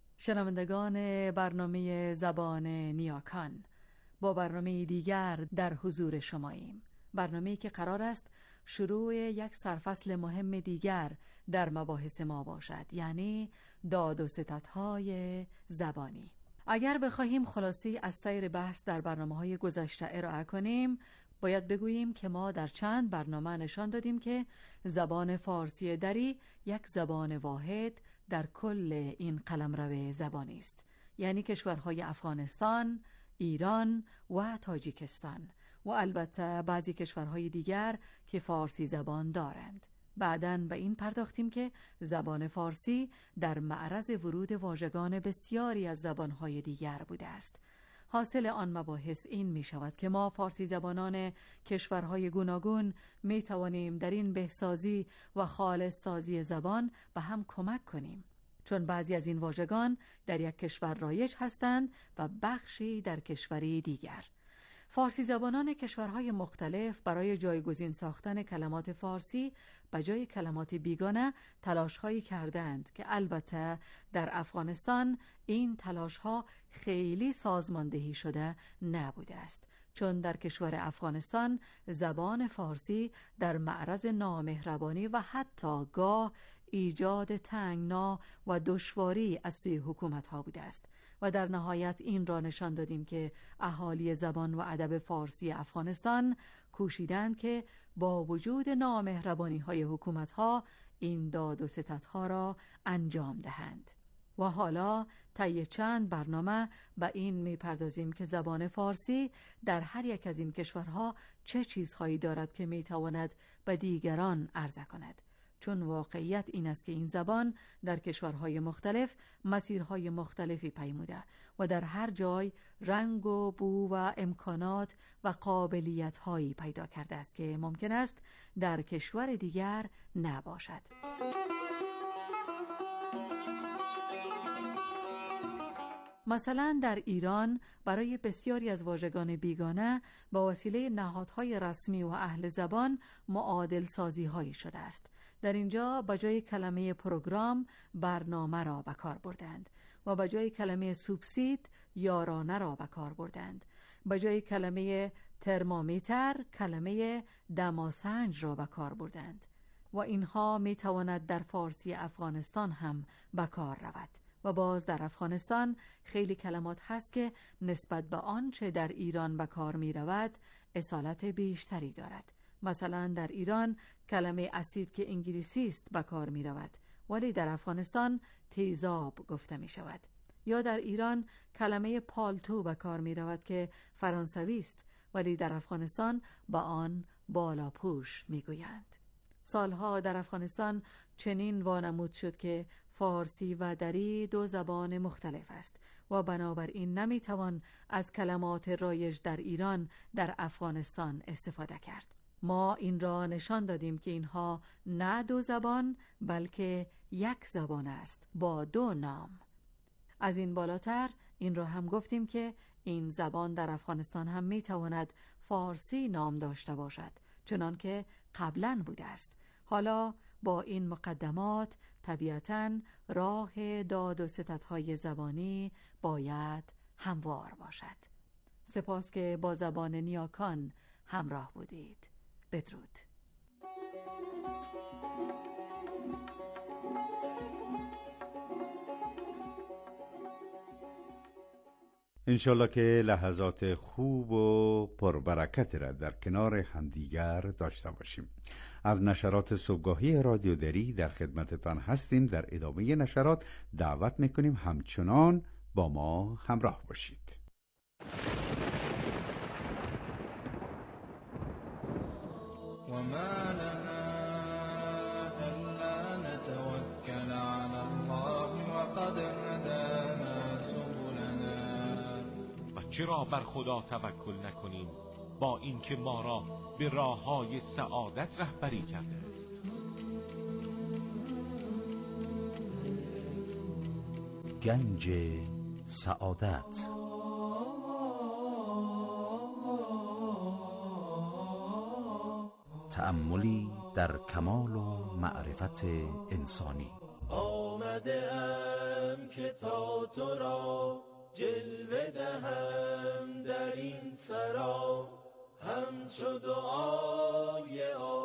شنوندگان برنامه زبان نیاکان. با برنامه دیگر در حضور شماییم، برنامه‌ای که قرار است شروع یک سرفصل مهم دیگر در مباحث ما باشد، یعنی داد و ستدهای زبانی. اگر بخواهیم خلاصی از سیر بحث در برنامه‌های گذشته ارائه کنیم، باید بگوییم که ما در چند برنامه نشان دادیم که زبان فارسی دری یک زبان واحد در کل این قلمرو زبانی است، یعنی کشورهای افغانستان، ایران و تاجیکستان و البته بعضی کشورهای دیگر که فارسی زبان دارند. بعداً به این پرداختیم که زبان فارسی در معرض ورود واژگان بسیاری از زبانهای دیگر بوده است. حاصل آن مباحث این می شود که ما فارسی زبانان کشورهای گوناگون می توانیم در این بهسازی و خالص سازی زبان به هم کمک کنیم، چون بعضی از این واژگان در یک کشور رایج هستند و بخشی در کشوری دیگر. فارسی زبانان کشورهای مختلف برای جایگزین ساختن کلمات فارسی به جای کلمات بیگانه تلاش‌هایی کردند که البته در افغانستان این تلاش‌ها خیلی سازماندهی شده نبوده است، چون در کشور افغانستان زبان فارسی در معرض نامهربانی و حتی گاه ایجاد تنگنا و دشواری از سوی حکومت‌ها بوده است و در نهایت این را نشان دادیم که اهالی زبان و ادب فارسی افغانستان کوشیدند که با وجود نامهربانی‌های حکومت‌ها این داد و ستدها را انجام دهند. و حالا طی چند برنامه به این می‌پردازیم که زبان فارسی در هر یک از این کشورها چه چیزهایی دارد که می‌تواند به دیگران عرضه کند، چون واقعیت این است که این زبان در کشورهای مختلف مسیرهای مختلفی پیموده و در هر جای رنگ و بو و امکانات و قابلیت‌هایی پیدا کرده است که ممکن است در کشور دیگر نباشد. مثلا در ایران برای بسیاری از واژگان بیگانه با وسیله نهادهای رسمی و اهل زبان معادل سازی هایی شده است. در اینجا به جای کلمه پروگرام برنامه را به کار بردند و به جای کلمه سوبسید یارانه را به کار بردند. به جای کلمه ترمامیتر کلمه دماسنج را به کار بردند و اینها می تواند در فارسی افغانستان هم به کار رود. و باز در افغانستان خیلی کلمات هست که نسبت به آنچه در ایران به کار می رود اصالت بیشتری دارد. مثلا در ایران کلمه اسید که انگلیسی است به کار می رود، ولی در افغانستان تیزاب گفته می شود. یا در ایران کلمه پالتو به کار می رود که فرانسوی است، ولی در افغانستان با آن بالاپوش می گویند. سالها در افغانستان چنین وانمود شد که فارسی و دری دو زبان مختلف است و بنابراین نمیتوان از کلمات رایج در ایران در افغانستان استفاده کرد. ما این را نشان دادیم که اینها نه دو زبان بلکه یک زبان است با دو نام. از این بالاتر این را هم گفتیم که این زبان در افغانستان هم میتواند فارسی نام داشته باشد، چنان که قبلا بوده است. حالا با این مقدمات طبیعتاً راه داد و ستدهای زبانی باید هموار باشد. سپاس که با زبان نیاکان همراه بودید. بدرود. انشالله که لحظات خوب و پربرکت را در کنار همدیگر داشته باشیم. از نشرات صبحگاهی رادیو دری در خدمتتان هستیم. در ادامه نشرات دعوت میکنیم همچنان با ما همراه باشید. وما لنا ألا نتوكل على الله وقد هدانا سبلنا. و چرا بر خدا توکل نکنیم با اینکه ما را به راههای سعادت رهبری کرده است؟ گنج سعادت. تأملی در کمال و معرفت انسانی. آمده ام که تا تو را جلوه دهم در این سرا، همچو دعای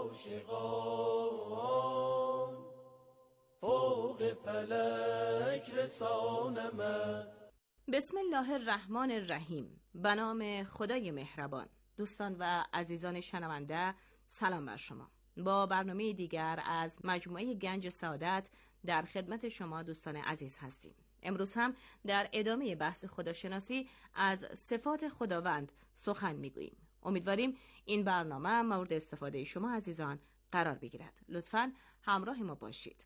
عاشقان فوق فلک رسانمت. بسم الله الرحمن الرحیم. به نام خدای مهربان. دوستان و عزیزان شنونده، سلام بر شما. با برنامه دیگر از مجموعه گنج سعادت در خدمت شما دوستان عزیز هستیم. امروز هم در ادامه بحث خداشناسی از صفات خداوند سخن میگوییم. امیدواریم این برنامه مورد استفاده شما عزیزان قرار بگیرد. لطفاً همراه ما باشید.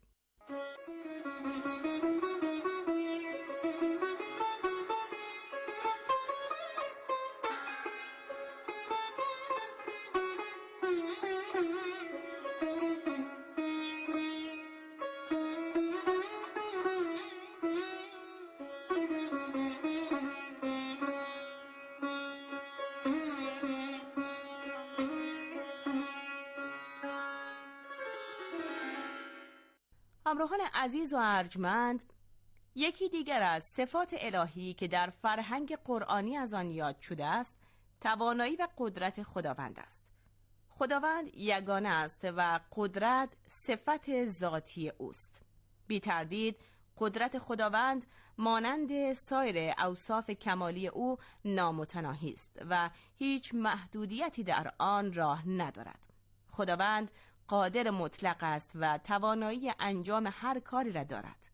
همراهان عزیز و ارجمند، یکی دیگر از صفات الهی که در فرهنگ قرآنی از آن یاد شده است، توانایی و قدرت خداوند است. خداوند یگانه است و قدرت صفت ذاتی اوست. بی تردید قدرت خداوند مانند سایر اوصاف کمالی او نامتناهی است و هیچ محدودیتی در آن راه ندارد. خداوند قادر مطلق است و توانایی انجام هر کاری را دارد.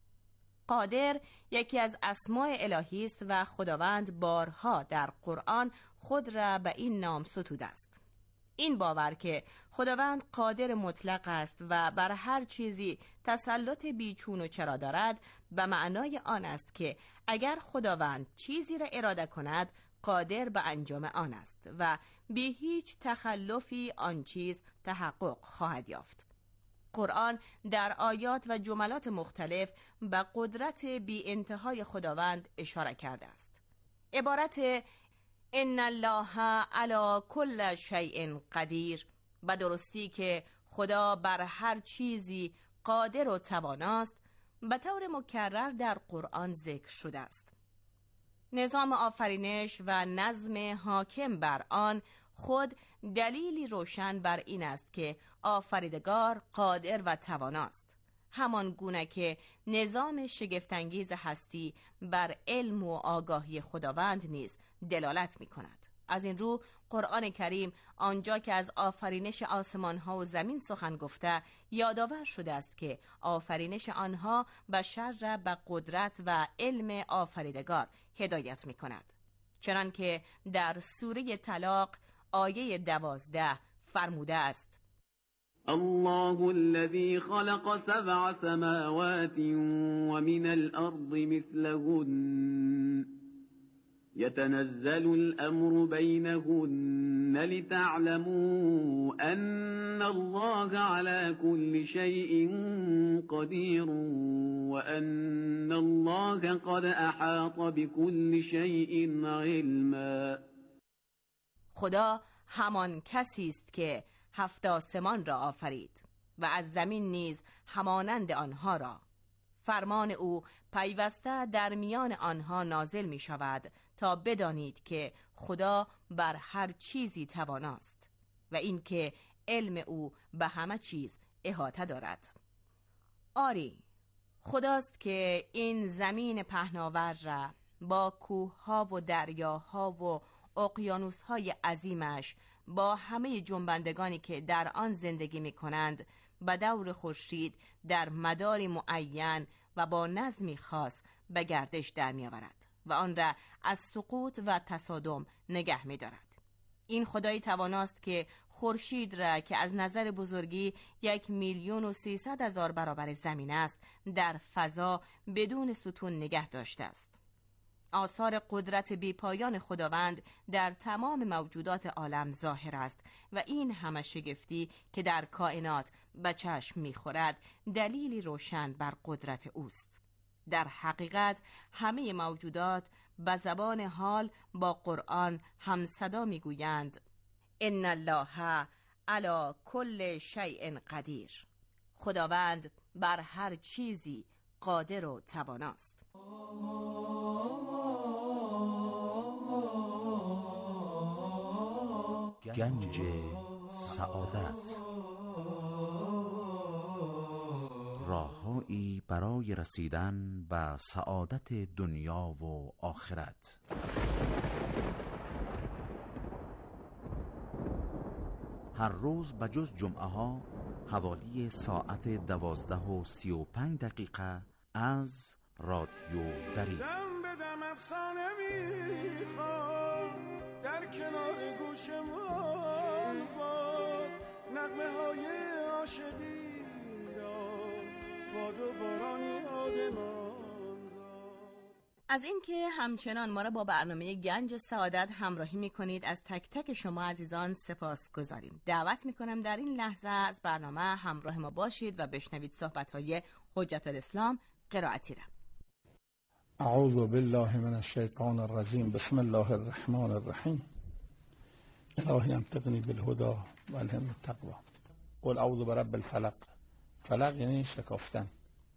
قادر یکی از اسماء الهی است و خداوند بارها در قرآن خود را به این نام ستوده است. این باور که خداوند قادر مطلق است و بر هر چیزی تسلط بیچون و چرا دارد، به معنای آن است که اگر خداوند چیزی را اراده کند، قادر به انجام آن است و بی هیچ تخلفی آن چیز تحقق خواهد یافت. قرآن در آیات و جملات مختلف به قدرت بی انتهای خداوند اشاره کرده است. عبارت ان الله علی کل شیء قدیر، به درستی که خدا بر هر چیزی قادر و تواناست، به طور مکرر در قرآن ذکر شده است. نظام آفرینش و نظم حاکم بر آن خود دلیلی روشن بر این است که آفریدگار قادر و تواناست، همان گونه که نظام شگفت‌انگیز هستی بر علم و آگاهی خداوند نیز دلالت می کند. از این رو قرآن کریم آنجا که از آفرینش آسمان ها و زمین سخن گفته، یادآور شده است که آفرینش آنها بشر را به قدرت و علم آفریدگار هدایت می کند. چنانکه در سوره طلاق آیه 12 فرموده است: الله الذي خلق 7 سماوات ومن الأرض مثلهن يتنزل الأمر بينهن لتعلموا أن الله على كل شيء قدير وأن الله قد أحاط بكل شيء علما. خدا همان کسی است که 7 آسمان را آفرید و از زمین نیز همانند آنها را. فرمان او پیوسته در میان آنها نازل می شود تا بدانید که خدا بر هر چیزی تواناست و اینکه علم او به همه چیز احاطه دارد. آری، خداست که این زمین پهناور را با کوه‌ها و دریاها و اقیانوس‌های عظیمش با همه جنبندگانی که در آن زندگی می‌کنند به دور خورشید در مداری معین و با نظمی خاص به گردش در می‌آورد و آن را از سقوط و تصادم نگه می‌دارد. این خدای تواناست که خورشید را که از نظر بزرگی 1,300,000 برابر زمین است در فضا بدون ستون نگه داشته است. آثار قدرت بیپایان خداوند در تمام موجودات عالم ظاهر است و این همه شگفتی که در کائنات به چشم می‌خورد دلیلی روشن بر قدرت اوست. در حقیقت همه موجودات به زبان حال با قرآن همصدا میگویند ان الله علی کل شیء قدیر. خداوند بر هر چیزی قادر و تواناست. گنج سعادت، راههایی برای رسیدن به سعادت دنیا و آخرت. هر روز بجز جمعه ها حوالی ساعت 12:35 از رادیو دری. دم به دم افسانه میخواد در کنار گوشمان باد، نغمه های عاشقی را باد و باران یادمان. از اینکه همچنان ما را با برنامه گنج سعادت همراهی میکنید از تک تک شما عزیزان سپاس گذاریم. دعوت میکنم در این لحظه از برنامه همراه ما باشید و بشنوید صحبت‌های حجت الاسلام قرائتی را. اعوذ بالله من الشیطان الرجیم. بسم الله الرحمن الرحیم. الهی امتقنی بالهدى و الهمنی التقوی. قل اعوذ برب الفلق. فلق یعنی شکافتن.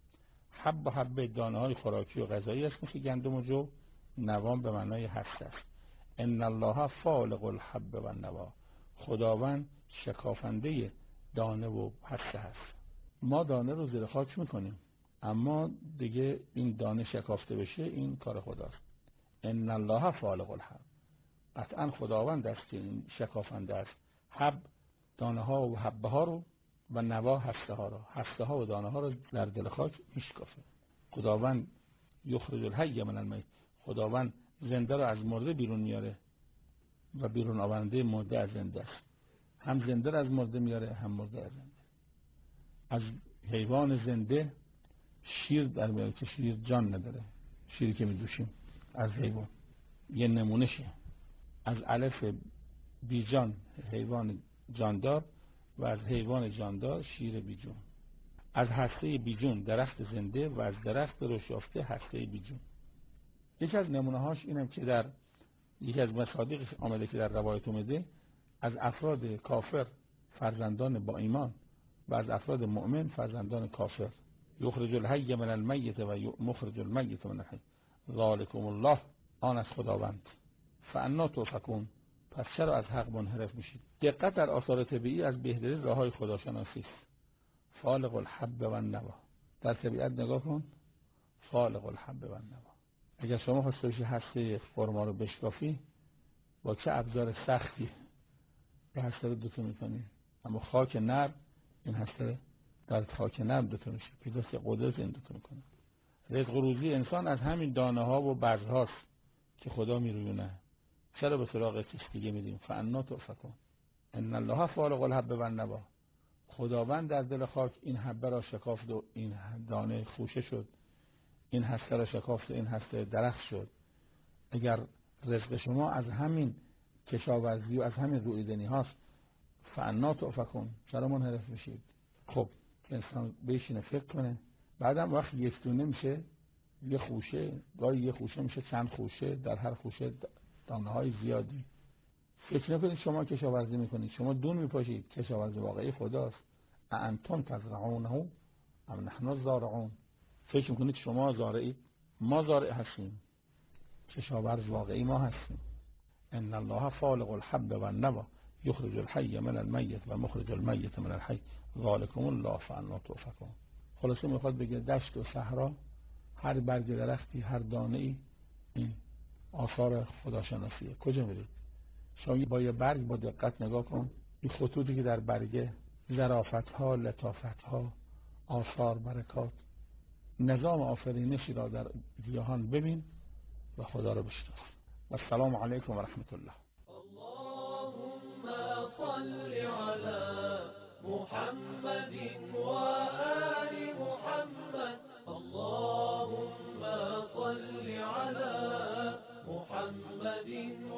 حب دانه های خوراکی و غذایی است، مثل گندم و جو. نوام به معنای هست است. ان الله فالق الحب و النوا. خداوند شکافنده دانه و هسته هست. ما دانه رو زیر خاک میکنیم، اما دیگه این دانه شکافته بشه این کار خداست. ان الله فالق الحب. قطعا خداوند است این شکافنده است. حب دانه ها و حبه ها رو و نوا هسته ها را، هسته ها و دانه ها را در دل خاک میشکافه. خداوند یخرج الحی من المیت. خداوند زنده را از مرده بیرون میاره و بیرون آورنده مرده از زنده است. هم زنده را از مرده میاره، هم مرده از زنده. از حیوان زنده شیر در میاره که شیر جان نداره، شیری که میدوشیم از حیوان یه نمونشه. از علف بیجان حیوان جاندار و از حیوان جاندار شیر بیجون. از هسته بیجون درخت زنده و از درخت رشافته هسته بیجون. یکی از نمونه هاش اینم که در یکی از مصادیقش آمده که در روایت اومده از افراد کافر فرزندان با ایمان و از افراد مؤمن فرزندان کافر. یخرج الحی من المیت و مخرج المیت من الحی ذالکم الله. آن از خداوند. فانا تؤفکون. پس چرا از حق منحرف میشید؟ دقت در آثار طبیعی از بهترین راههای خداشناسی است. فالق الحب و النوا. در طبیعت نگاه کن. فالق الحب و النوا. اگر شما خواسته باشی هسته خرما رو بشکافی، با چه ابزار سختی به هسته رو دوتا میکنی، اما خاک نرم این هسته در خاک نرم دوتا میشه. پیداست که قدرت این دوتا میکنه. رزق و روزی انسان از همین دانه ها و بذر هاست که خدا میرویونه. چرا به سراغ کسی دیگه میریم؟ فانا تؤفکون. ان الله فالق الحب و النوا. خداوند در دل خاک این حبه را شکافت و این دانه خوشه شد، این هسته را شکافت و این هسته درخت شد. اگر رزق شما از همین کشاورزی و از همین رویدنی هاست، فانا تؤفکون، چرا منحرف میشید؟ خب که انسان بشینه فکر کنه. بعدم وقت یکتونه میشه یه خوشه، گاهی یه خوشه میشه چند خوشه، در هر خوشه دانه های زیادی. فکر نکنید شما کشاورزی میکنید، شما دون میپاشید. کشاورزی واقعی خداست. انتم تزرعونه ام نحن الزارعون. فکر میکنید شما زارعید، ما زارع هستیم. کشاورز واقعی ما هستیم. ان الله فالق الحب و النوا یخرج الحی من المیت و مخرج المیت من الحی ذالکم الله فانا تؤفکون. خلاصه میخواد بگه دشت و صحرا، هر برگ درختی، هر دانه ای، این آثار خداشناسیه. کجا میرید؟ شما با یه برگ با دقت نگاه کن. این خطوطی که در برگه، ظرافت ها، لطافت ها، آثار، برکات، نظام آفرینشی را در گیاهان ببین و خدا را بشناس. و السلام علیکم و رحمت الله. صل على محمد وآل محمد اللهم صل على محمد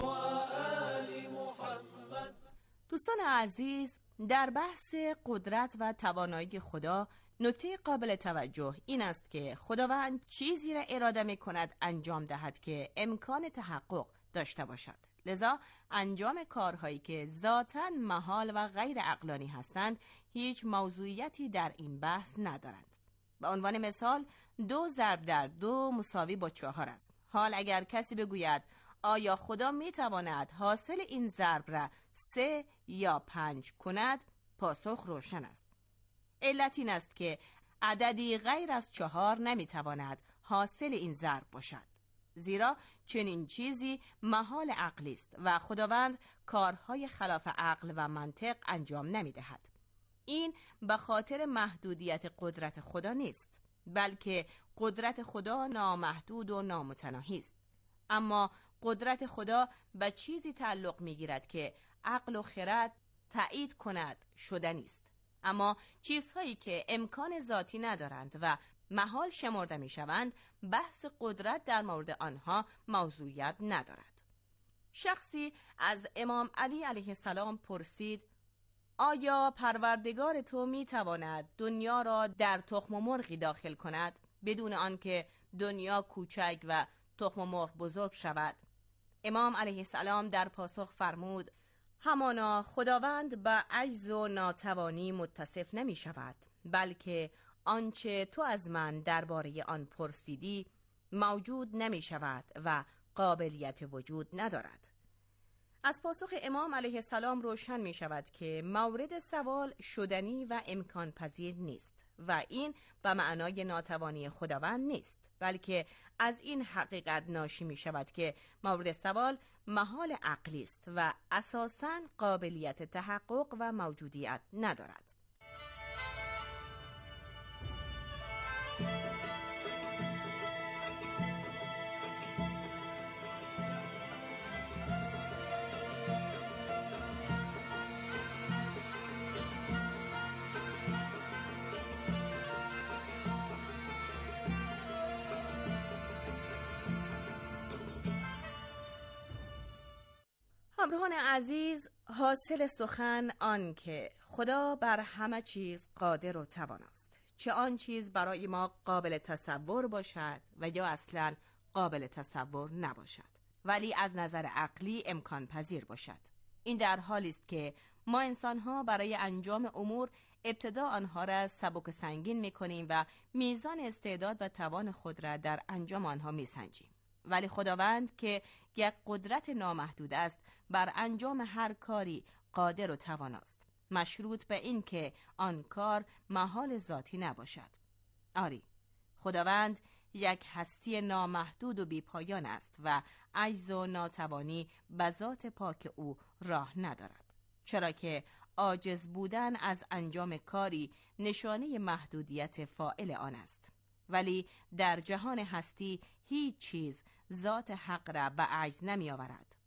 وآل محمد. دوستان عزیز، در بحث قدرت و توانایی خدا نکته قابل توجه این است که خداوند چیزی را اراده می کند انجام دهد که امکان تحقق داشته باشد. لذا انجام کارهایی که ذاتاً محال و غیر عقلانی هستند هیچ موضوعیتی در این بحث ندارند. به عنوان مثال 2 ضرب در 2 مساوی با 4 است. حال اگر کسی بگوید آیا خدا می تواند حاصل این ضرب را 3 یا 5 کند، پاسخ روشن است. علت این است که عددی غیر از 4 نمی تواند حاصل این ضرب باشد، زیرا چنین چیزی محال عقلی است و خداوند کارهای خلاف عقل و منطق انجام نمی دهد. این به خاطر محدودیت قدرت خدا نیست، بلکه قدرت خدا نامحدود و نامتناهی است. اما قدرت خدا به چیزی تعلق می گیرد که عقل و خرد تایید کند شدنی است. اما چیزهایی که امکان ذاتی ندارند و محال شمرده می شوند، بحث قدرت در مورد آنها موضوعیت ندارد. شخصی از امام علی علیه السلام پرسید آیا پروردگار تو می تواند دنیا را در تخم مرغی داخل کند بدون آنکه دنیا کوچک و تخم مرغ بزرگ شود؟ امام علیه السلام در پاسخ فرمود همانا خداوند به عجز و ناتوانی متصف نمی شود، بلکه آنچه تو از من درباره آن پرسیدی موجود نمی شود و قابلیت وجود ندارد. از پاسخ امام علیه السلام روشن می شود که مورد سوال شدنی و امکان پذیر نیست و این به معنای ناتوانی خداوند نیست، بلکه از این حقیقت ناشی می شود که مورد سوال محال عقلی است و اساساً قابلیت تحقق و موجودیت ندارد. همراهان عزیز، حاصل سخن آن که خدا بر همه چیز قادر و توان است، چه آن چیز برای ما قابل تصور باشد و یا اصلا قابل تصور نباشد، ولی از نظر عقلی امکان پذیر باشد. این در حالی است که ما انسان‌ها برای انجام امور ابتدا آنها را سبک و سنگین می‌کنیم و میزان استعداد و توان خود را در انجام آنها می‌سنجیم. ولی خداوند که یک قدرت نامحدود است بر انجام هر کاری قادر و تواناست، مشروط به این که آن کار محال ذاتی نباشد. آری، خداوند یک هستی نامحدود و بیپایان است و عجز و ناتوانی به ذات پاک او راه ندارد، چرا که عاجز بودن از انجام کاری نشانه محدودیت فاعل آن است. ولی در جهان هستی هیچ چیز ذات حق را به عجز نمی آورد